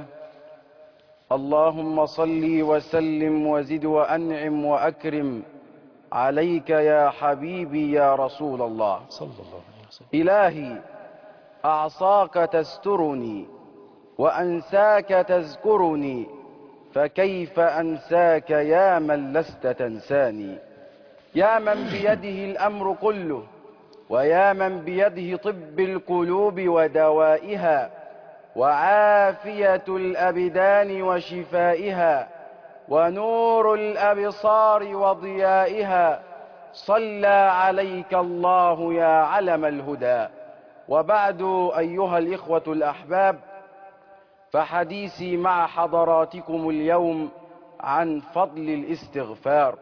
اللهم صل وسلم وزد وأنعم وأكرم عليك يا حبيبي يا رسول الله. صلى الله عليه وسلم. إلهي أعصاك تسترني وأنساك تذكرني، فكيف أنساك يا من لست تنساني. يا من بيده الأمر كله، ويا من بيده طب القلوب ودوائها، وعافية الأبدان وشفائها، ونور الأبصار وضيائها، صلى عليك الله يا علم الهدى. وبعد أيها الإخوة الأحباب، فحديثي مع حضراتكم اليوم عن فضل الاستغفار.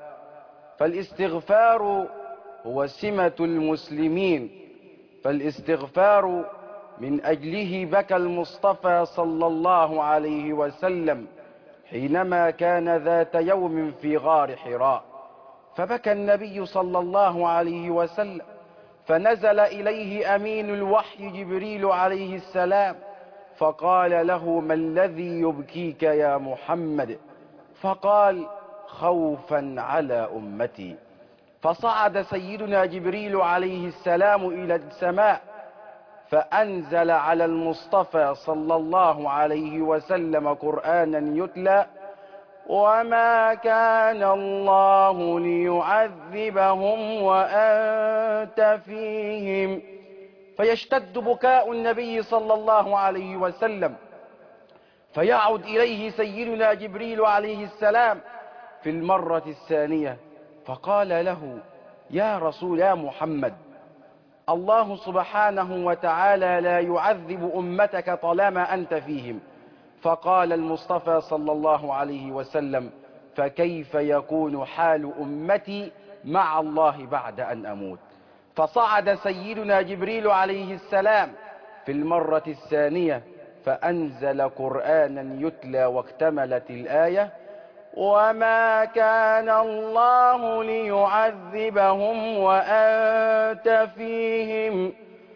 فالاستغفار هو سمة المسلمين، فالاستغفار من أجله بكى المصطفى صلى الله عليه وسلم حينما كان ذات يوم في غار حراء، فبكى النبي صلى الله عليه وسلم، فنزل إليه أمين الوحي جبريل عليه السلام، فقال له: ما الذي يبكيك يا محمد؟ فقال: خوفا على أمتي. فصعد سيدنا جبريل عليه السلام إلى السماء، فأنزل على المصطفى صلى الله عليه وسلم قرآنا يتلى: وما كان الله ليعذبهم وأنت فيهم. فيشتد بكاء النبي صلى الله عليه وسلم، فيعود إليه سيدنا جبريل عليه السلام في المرة الثانية، فقال له: يا رسول يا محمد، الله سبحانه وتعالى لا يعذب أمتك طالما أنت فيهم. فقال المصطفى صلى الله عليه وسلم: فكيف يكون حال أمتي مع الله بعد أن أموت؟ فصعد سيدنا جبريل عليه السلام في المرة الثانية، فأنزل قرآنا يتلى، واكتملت الآية: وما كان الله ليعذبهم وأنت فيهم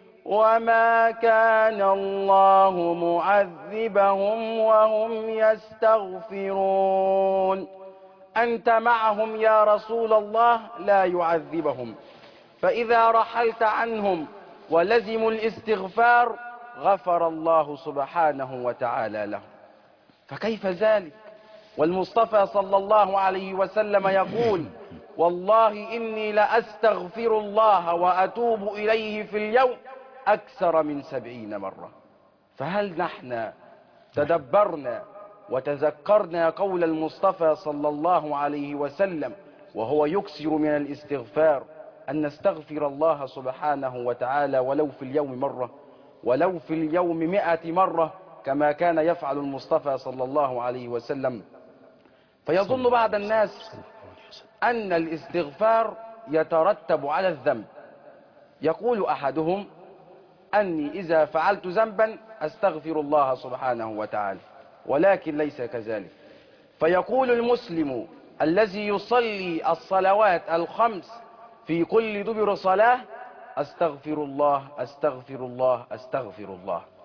وما كان الله معذبهم وهم يستغفرون. أنت معهم يا رسول الله لا يعذبهم، فإذا رحلت عنهم ولزموا الاستغفار غفر الله سبحانه وتعالى لهم. فكيف ذلك والمصطفى صلى الله عليه وسلم يقول: والله إني لأستغفر الله وأتوب إليه في اليوم أكثر من سبعين مرة. فهل نحن تدبرنا وتذكرنا قول المصطفى صلى الله عليه وسلم وهو يكثر من الاستغفار، أن نستغفر الله سبحانه وتعالى ولو في اليوم مرة، ولو في اليوم مئة مرة، كما كان يفعل المصطفى صلى الله عليه وسلم؟ فيظن بعض الناس أن الاستغفار يترتب على الذنب. يقول أحدهم: أني إذا فعلت ذنبا أستغفر الله سبحانه وتعالى، ولكن ليس كذلك. فيقول المسلم الذي يصلي الصلوات الخمس في كل دبر صلاة: أستغفر الله أستغفر الله أستغفر الله.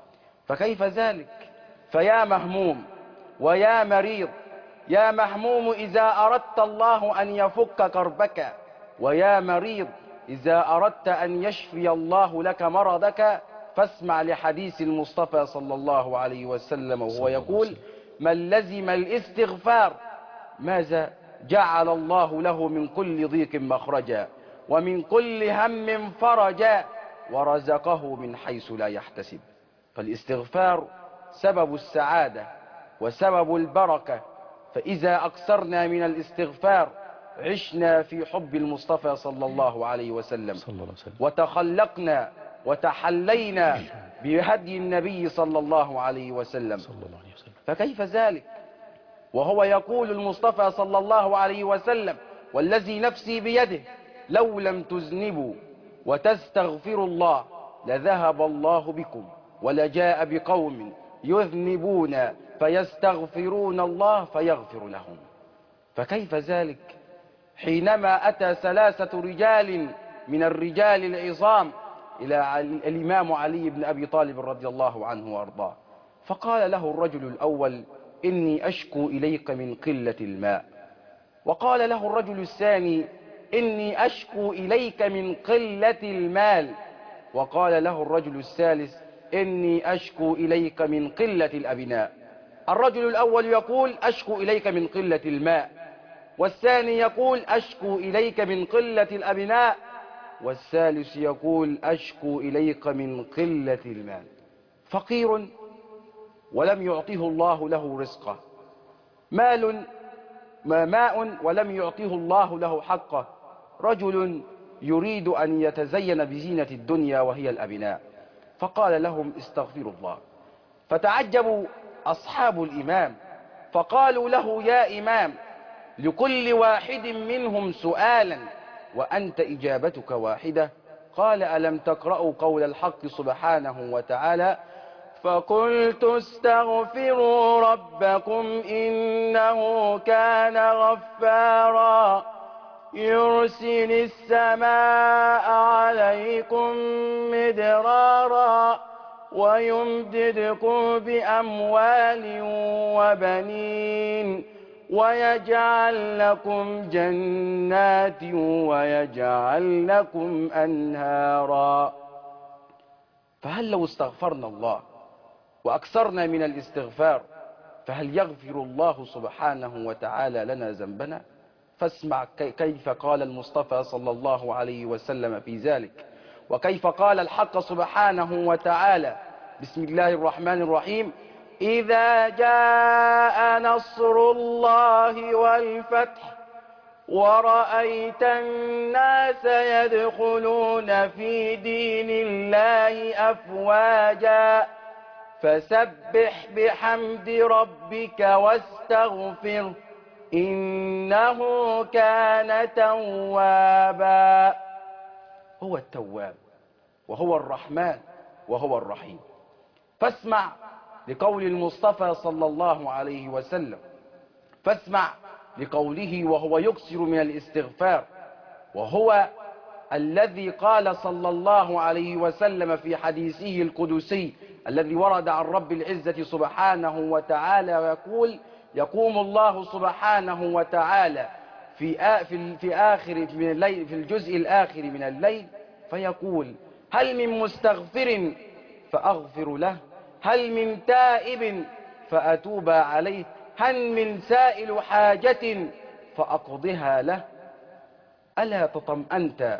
فكيف ذلك؟ فيا مهموم ويا مريض، يا مهموم إذا أردت الله أن يفك كربك، ويا مريض إذا أردت أن يشفي الله لك مرضك، فاسمع لحديث المصطفى صلى الله عليه وسلم وهو يقول: من لزم الاستغفار ماذا؟ جعل الله له من كل ضيق مخرجا ومن كل هم فرجا ورزقه من حيث لا يحتسب. فالاستغفار سبب السعادة وسبب البركة، فإذا أكثرنا من الاستغفار عشنا في حب المصطفى صلى الله عليه وسلم، صلى الله عليه وسلم. وتخلقنا وتحلينا بهدي النبي صلى الله عليه وسلم. صلى الله عليه وسلم. فكيف ذلك وهو يقول المصطفى صلى الله عليه وسلم: والذي نفسي بيده لو لم تذنبوا وتستغفروا الله لذهب الله بكم ولجاء بقوم يذنبون فيستغفرون الله فيغفر لهم. فكيف ذلك حينما أتى ثلاثة رجال من الرجال العظام إلى الإمام علي بن أبي طالب رضي الله عنه وأرضاه، فقال له الرجل الأول: إني أشكو إليك من قلة الماء. وقال له الرجل الثاني: إني أشكو إليك من قلة المال. وقال له الرجل الثالث: إني أشكو إليك من قلة الأبناء. الرجل الأول يقول: أشكو إليك من قلة الماء، والثاني يقول: أشكو إليك من قلة الأبناء، والثالث يقول: أشكو إليك من قلة المال. فقير ولم يعطيه الله له رزقه، مال ماء ولم يعطيه الله له حقه، رجل يريد أن يتزين بزينة الدنيا وهي الأبناء. فقال لهم: استغفروا الله. فتعجبوا أصحاب الإمام فقالوا له: يا إمام، لكل واحد منهم سؤالا وأنت إجابتك واحدة. قال: ألم تقرأوا قول الحق سبحانه وتعالى: فقلت استغفروا ربكم إنه كان غفارا يرسل السماء عليكم مدرارا ويمددكم بأموال وبنين ويجعل لكم جنات ويجعل لكم أنهارا. فهل لو استغفرنا الله وأكثرنا من الاستغفار فهل يغفر الله سبحانه وتعالى لنا ذنبنا؟ فاسمع كيف قال المصطفى صلى الله عليه وسلم في ذلك، وكيف قال الحق سبحانه وتعالى: بسم الله الرحمن الرحيم: إذا جاء نصر الله والفتح ورأيت الناس يدخلون في دين الله أفواجا فسبح بحمد ربك واستغفر إنه كان توابا. هو التواب وهو الرحمن وهو الرحيم. فاسمع لقول المصطفى صلى الله عليه وسلم، فاسمع لقوله وهو يكثر من الاستغفار، وهو الذي قال صلى الله عليه وسلم في حديثه القدسي الذي ورد عن رب العزة سبحانه وتعالى ويقول: يقوم الله سبحانه وتعالى في في آخر من الليل، في الجزء الآخر من الليل، فيقول: هل من مستغفر فأغفر له، هل من تائب فأتوب عليه، هل من سائل حاجة فأقضها له. ألا تطمأنت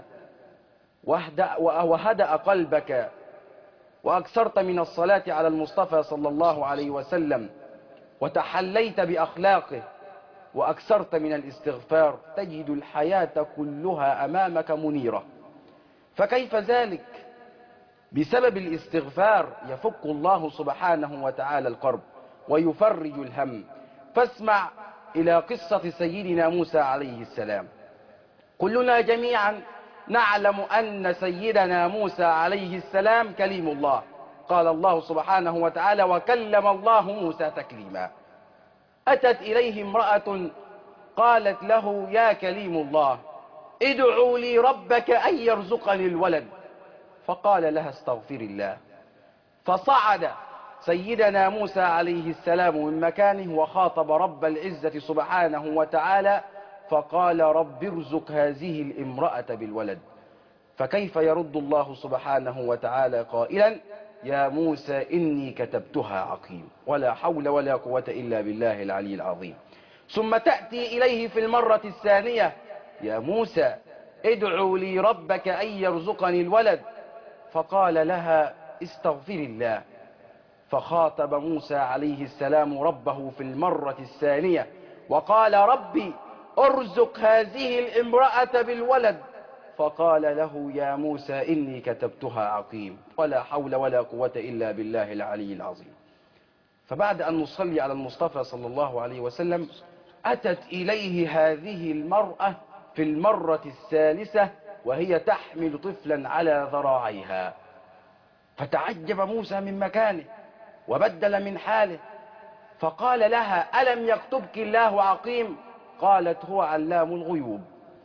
وهدأ قلبك وأكثرت من الصلاة على المصطفى صلى الله عليه وسلم وتحليت بأخلاقه وأكثرت من الاستغفار، تجد الحياة كلها أمامك منيرة. فكيف ذلك؟ بسبب الاستغفار يفك الله سبحانه وتعالى الكرب ويفرج الهم. فاسمع إلى قصة سيدنا موسى عليه السلام. كلنا جميعا نعلم أن سيدنا موسى عليه السلام كليم الله، قال الله سبحانه وتعالى: وكلم الله موسى تكليما. أتت إليه امرأة قالت له: يا كليم الله، ادعوا لي ربك أن يرزقني الولد. فقال لها: استغفر الله. فصعد سيدنا موسى عليه السلام من مكانه وخاطب رب العزة سبحانه وتعالى فقال رب ارزق هذه الامرأة بالولد. فكيف يرد الله سبحانه وتعالى قائلا يا موسى إني كتبتها عقيم، ولا حول ولا قوة إلا بالله العلي العظيم. ثم تأتي إليه في المرة الثانية يا موسى ادعوا لي ربك أن يرزقني الولد. فقال لها استغفر الله. فخاطب موسى عليه السلام ربه في المرة الثانية وقال ربي ارزق هذه الامرأة بالولد. فقال له يا موسى إني كتبتها عقيم، ولا حول ولا قوة إلا بالله العلي العظيم. فبعد أن نصلي على المصطفى صلى الله عليه وسلم أتت إليه هذه المرأة في المرة الثالثة وهي تحمل طفلا على ذراعيها. فتعجب موسى من مكانه وبدل من حاله فقال لها ألم يكتبك الله عقيم؟ قالت هو علام الغيوب.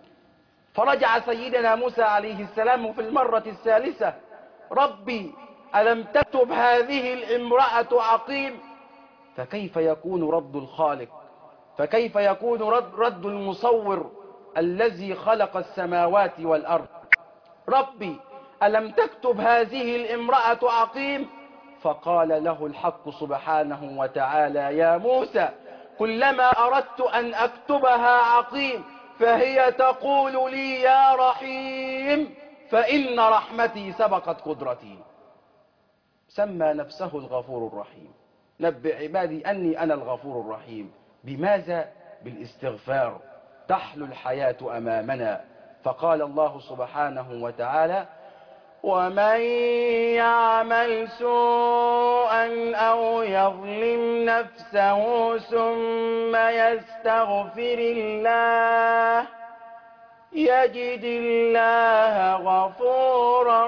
فرجع سيدنا موسى عليه السلام في المرة الثالثة ربي ألم تكتب هذه الامرأة عقيم؟ فكيف يكون رد الخالق، فكيف يكون رد, رد المصور الذي خلق السماوات والأرض؟ ربي ألم تكتب هذه الامرأة عقيم؟ فقال له الحق سبحانه وتعالى يا موسى كلما أردت أن أكتبها عقيم فهي تقول لي يا رحيم فإن رحمتي سبقت قدرتي. سمى نفسه الغفور الرحيم. نبئ عبادي أني أنا الغفور الرحيم. بماذا؟ بالاستغفار تحلو الحياة أمامنا. فقال الله سبحانه وتعالى ومن يعمل سوءا أو يظلم نفسه ثم يستغفر الله يجد الله غفورا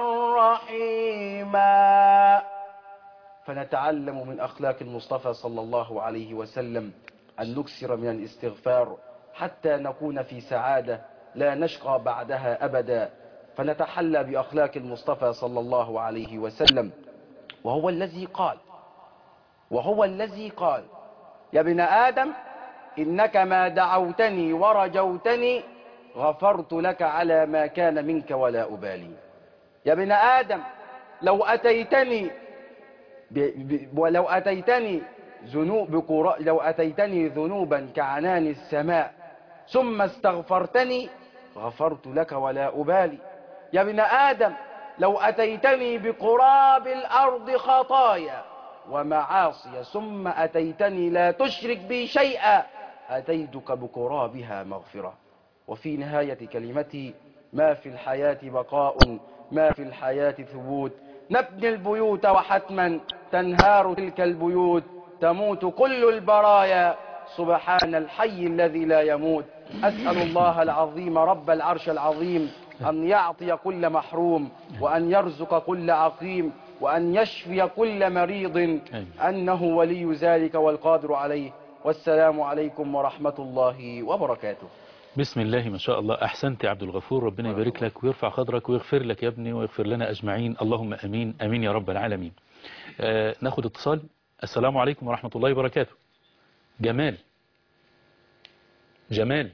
رحيما. فنتعلم من أخلاق المصطفى صلى الله عليه وسلم أن نكثر من الاستغفار حتى نكون في سعادة لا نشقى بعدها أبدا. فنتحلى بأخلاق المصطفى صلى الله عليه وسلم وهو الذي قال وهو الذي قال يا ابن آدم إنك ما دعوتني ورجوتني غفرت لك على ما كان منك ولا أبالي. يا ابن آدم لو أتيتني ب... ب... ولو أتيتني ذنوب بقرا... لو أتيتني ذنوبا كعنان السماء ثم استغفرتني غفرت لك ولا أبالي. يا ابن آدم لو أتيتني بقراب الأرض خطايا ومعاصي ثم أتيتني لا تشرك بي شيئا أتيتك بقرابها مغفرة. وفي نهاية كلمتي ما في الحياة بقاء ما في الحياة ثبوت. نبني البيوت وحتما تنهار تلك البيوت تموت كل البرايا سبحان الحي الذي لا يموت. أسأل الله العظيم رب العرش العظيم أن يعطي كل محروم وأن يرزق كل عقيم وأن يشفي كل مريض أنه ولي ذلك والقادر عليه. والسلام عليكم ورحمة الله وبركاته. بسم الله ما شاء الله. أحسنت يا عبد الغفور، ربنا يبارك لك ويرفع قدرك ويغفر لك يا ابني ويغفر لنا أجمعين، اللهم أمين أمين يا رب العالمين. آه ناخد اتصال. السلام عليكم ورحمة الله وبركاته. جمال جمال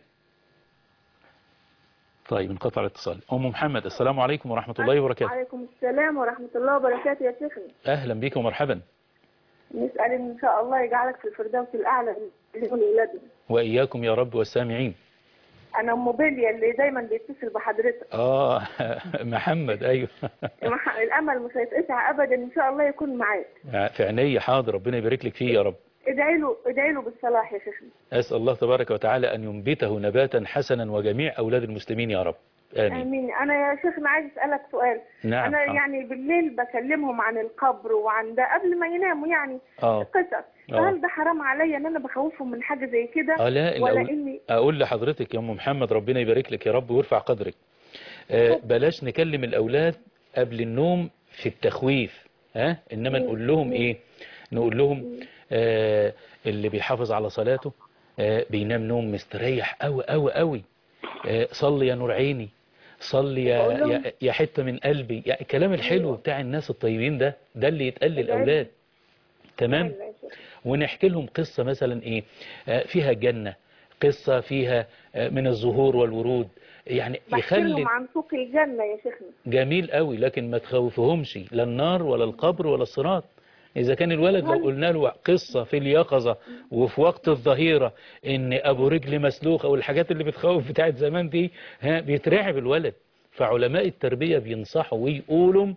طيب انقطع الاتصال. أم محمد السلام عليكم ورحمة الله وبركاته. وعليكم السلام ورحمة الله وبركاته يا شيخنا. أهلا بك ومرحبا. نسأل إن شاء الله يجعلك في الفردوس الأعلى لأولادنا. وإياكم يا رب والسامعين. أنا أم بيليا اللي دايما بيتصل بحضرتك. آه محمد أيوه. الأمل مش هيتقطع أبدا إن شاء الله يكون معاك. في عيني حاضر، ربنا يبارك لك فيه يا رب. ادعي له ادعي له بالصلاح يا شيخنا. أسأل الله تبارك وتعالى أن ينبته نباتا حسنا وجميع أولاد المسلمين يا رب. آمين. آمين. أنا يا شيخنا عايز أسألك سؤال. نعم. أنا حاضر. يعني بالليل بكلمهم عن القبر وعن ده قبل ما يناموا يعني آه. قصص. فهل ده حرام عليا إن أنا بخوفهم من حاجة زي كده؟ آه لا ولا الأول... إني أقول لحضرتك يا أم محمد ربنا يبارك لك يا رب ويرفع قدرك. آه بلاش نكلم الأولاد قبل النوم في التخويف، ها؟ إنما نقول لهم إيه؟ نقول لهم آه اللي بيحافظ على صلاته آه بينام نوم مستريح قوي قوي قوي. آه صلي يا نور عيني، صلي يا, يا, يا حتة من قلبي، يعني الكلام الحلو بتاع الناس الطيبين ده ده اللي يتقال للأولاد. تمام. ونحكي لهم قصة مثلا ايه آه فيها جنة، قصة فيها آه من الزهور والورود، يعني بحكي يخلي لهم عن سوق الجنة يا شيخنا. جميل قوي، لكن ما تخوفهمش لا النار ولا القبر ولا الصراط. إذا كان الولد لو قلنا له قصة في اليقظة وفي وقت الظهيرة إن أبو رجل مسلوخ أو الحاجات اللي بتخوف بتاعت زمان دي، ها بيترعب الولد. فعلماء التربية بينصحوا ويقولوا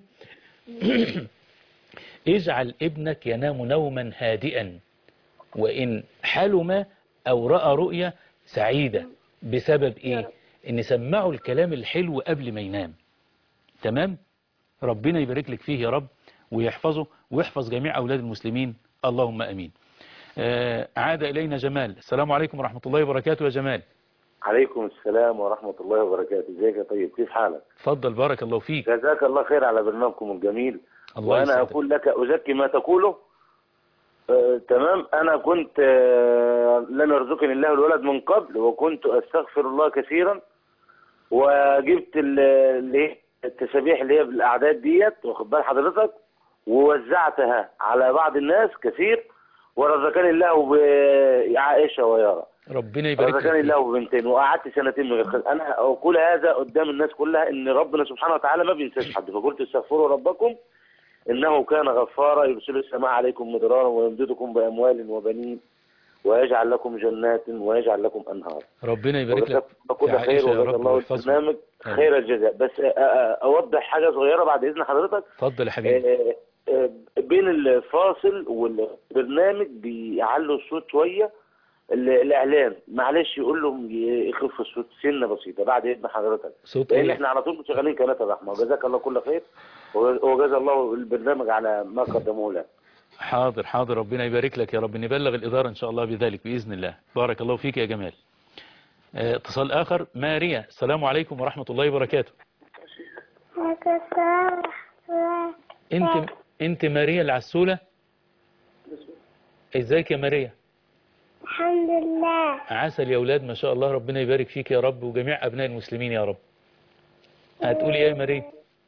اجعل ابنك ينام نوما هادئا، وإن حلم أو رأى رؤية سعيدة بسبب إيه؟ إن سمعوا الكلام الحلو قبل ما ينام. تمام؟ ربنا يبارك لك فيه يا رب ويحفظه ويحفظ جميع أولاد المسلمين، اللهم أمين. آه عاد إلينا جمال. السلام عليكم ورحمة الله وبركاته يا جمال. عليكم السلام ورحمة الله وبركاته. ازيك يا طيب، كيف حالك؟ تفضل بارك الله فيك. جزاك الله خير على برنامجكم الجميل. الله وأنا يسعدك. أقول لك أزكي ما تقوله. آه تمام. أنا كنت آه لن يرزقني الله الولد من قبل، وكنت أستغفر الله كثيرا، وجبت اللي هي التسابيح اللي هي بالأعداد ديت، واخد بال حضرتك، ووزعتها على بعض الناس كثير، ورزقني الله بعائشة ويارا. ربنا يبارك لك. رزقني الله بنتين، وقعدت سنتين من غير خلف. انا اقول هذا قدام الناس كلها ان ربنا سبحانه وتعالى ما بينساش حد، فقلت استغفروا ربكم انه كان غفارا يرسل السماء عليكم مدرارا ويمددكم باموال وبنين ويجعل لكم جنات ويجعل لكم انهار. ربنا يبارك لك كل خير وجزا الله البرنامج خير الجزاء. بس اوضح حاجه صغيره بعد اذن حضرتك. اتفضل يا حبيبي. بين الفاصل والبرنامج بيعلوا الصوت شويه الاعلام، معلش يقول لهم يخف الصوت سنه بسيطه بعد اذن حضرتك، صوت لان ايه؟ احنا على طول شغالين قناه الرحمه. وجزاك الله كل خير وجزا الله البرنامج على ما قدموه له. حاضر حاضر، ربنا يبارك لك يا رب. نبلغ الإدارة إن شاء الله بذلك بإذن الله. بارك الله فيك يا جمال. اه اتصال آخر. ماريا. السلام عليكم ورحمة الله وبركاته. انت انت ماريا العسولة. ازيك يا ماريا؟ الحمد لله. عسل يا أولاد ما شاء الله، ربنا يبارك فيك يا رب وجميع أبناء المسلمين يا رب. هتقولي ايه يا ماريا؟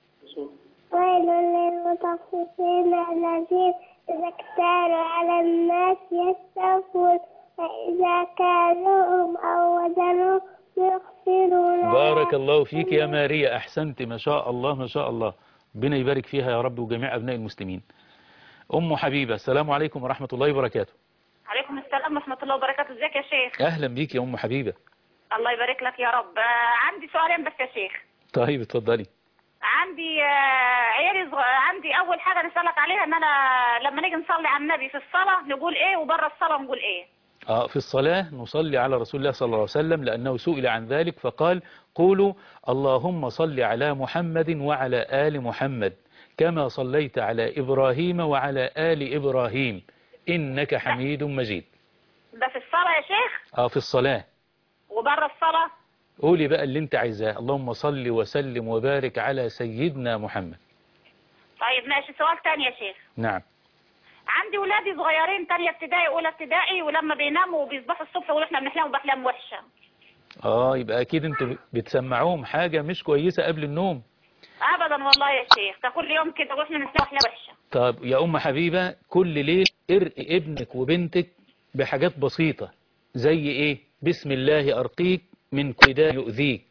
ويل للمطففين الذين إذا اكتالوا على الناس يستوفون وإذا كالوهم أو وزنوا يخسرون. بارك الله فيك يا ماريا، أحسنت ما شاء الله ما شاء الله، ربنا يبارك فيها يا رب وجميع أبناء المسلمين. أم حبيبة. السلام عليكم ورحمة الله وبركاته. عليكم السلام ورحمة الله وبركاته. ازيك يا شيخ؟ أهلا بيك يا أم حبيبة. الله يبارك لك يا رب. عندي سؤالين بس يا شيخ. طيب اتفضلي. عندي عيالي صغ... عندي أول حاجة نسألك عليها إن أنا لما نيجي نصلي على النبي في الصلاة نقول إيه، وبره الصلاة نقول إيه؟ آه في الصلاة نصلي على رسول الله صلى الله عليه وسلم، لأنه سئل عن ذلك فقال قولوا اللهم صل على محمد وعلى آل محمد كما صليت على إبراهيم وعلى آل إبراهيم إنك حميد مجيد. ده في الصلاة يا شيخ؟ آه في الصلاة. وبره الصلاة؟ قولي بقى اللي انت عايزاه، اللهم صل وسلم وبارك على سيدنا محمد. طيب ماشي. سؤال تاني يا شيخ. نعم. عندي ولادي صغيرين تانية ابتدائي اولى ابتدائي، ولما بيناموا وبيصبحوا الصبح يقولوا احنا بنحلم باحلام وحشة. اه يبقى اكيد انت بتسمعوهم حاجة مش كويسة قبل النوم. ابدا والله يا شيخ، ده كل يوم كده واحنا بنحلم باحلام وحشة. طب يا ام حبيبة كل ليل ارقي ابنك وبنتك بحاجات بسيطة زي ايه؟ بسم الله ارقيك من كل داء يؤذيك،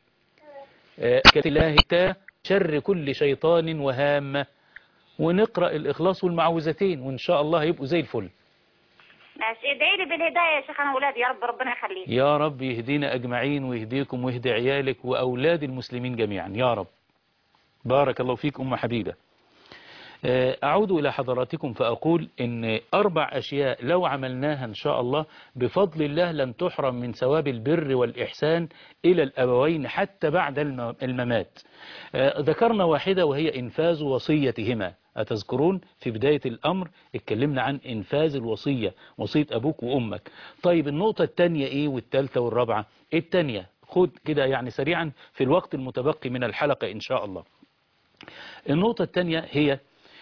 كالله تا شر كل شيطان وهامة، ونقرأ الإخلاص والمعوذتين وإن شاء الله هيبقوا زي الفل. ماشي. ادعي لي بالهداية يا شيخ أنا ولادي يا رب، ربنا يخليك. يا رب يهدينا أجمعين ويهديكم ويهدي عيالك وأولاد المسلمين جميعا يا رب. بارك الله فيك أم حبيبة. أعود إلى حضراتكم فأقول إن أربع أشياء لو عملناها إن شاء الله بفضل الله لن تحرم من ثواب البر والإحسان إلى الأبوين حتى بعد الممات. ذكرنا واحدة وهي إنفاذ وصيتهما. أتذكرون في بداية الأمر اتكلمنا عن إنفاذ الوصية، وصية أبوك وأمك. طيب النقطة الثانية إيه والثالثة والرابعة؟ الثانية خد كده يعني سريعا في الوقت المتبقي من الحلقة إن شاء الله. النقطة الثانية هي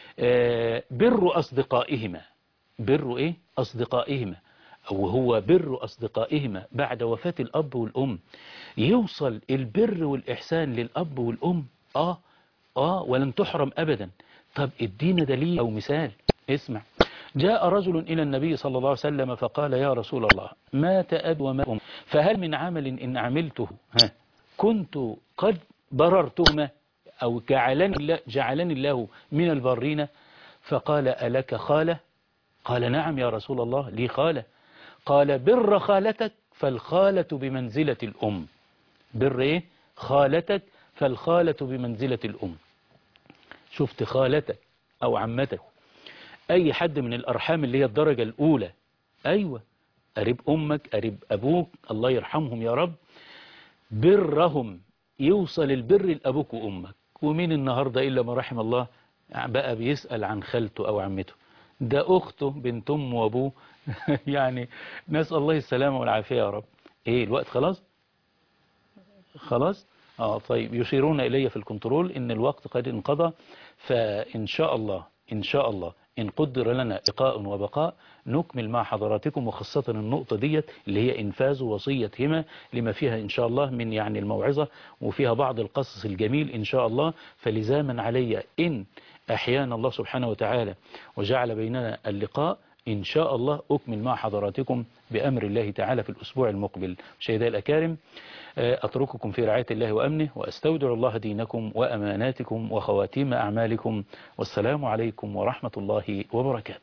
بر أصدقائهما. بر إيه؟ أصدقائهما، أو هو بر أصدقائهما بعد وفاة الأب والأم. يوصل البر والإحسان للأب والأم آه آه ولن تحرم أبدا. طب ادينا دليل أو مثال. اسمع، جاء رجل إلى النبي صلى الله عليه وسلم فقال يا رسول الله مات أب وما أم فهل من عمل إن عملته ها كنت قد بررتهما أو جعلني الله, جعلني الله من البرين؟ فقال ألك خالة؟ قال نعم يا رسول الله لي خالة. قال بر خالتك فالخالة بمنزلة الأم. بر إيه؟ خالتك فالخالة بمنزلة الأم. شفت خالتك أو عمتك أي حد من الأرحام اللي هي الدرجة الأولى، أيوة قريب أمك قريب أبوك الله يرحمهم يا رب، برهم يوصل البر لأبوك وأمك. ومين النهاردة إلا ما رحم الله بقى بيسأل عن خالته أو عمته، ده أخته بنت أم وأبوه يعني نسأل الله السلامة والعافية يا رب. إيه الوقت خلاص خلاص آه طيب يشيرون إلي في الكنترول إن الوقت قد انقضى، فإن شاء الله إن شاء الله إن قدر لنا لقاء وبقاء نكمل مع حضراتكم، وخاصة النقطة ديت اللي هي إنفاذ وصية همة لما فيها إن شاء الله من يعني الموعظة وفيها بعض القصص الجميل إن شاء الله. فلزاما علي إن أحيانا الله سبحانه وتعالى وجعل بيننا اللقاء إن شاء الله أكمل مع حضراتكم بأمر الله تعالى في الأسبوع المقبل. مشاهدي الأكارم أترككم في رعاية الله وأمنه، وأستودع الله دينكم وأماناتكم وخواتيم أعمالكم، والسلام عليكم ورحمة الله وبركاته.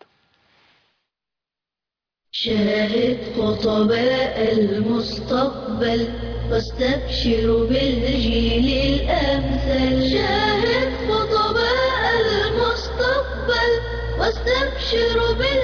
شاهد خطباء المستقبل واستبشر بالجيل الأمثل. شاهد خطباء المستقبل واستبشر بالجيل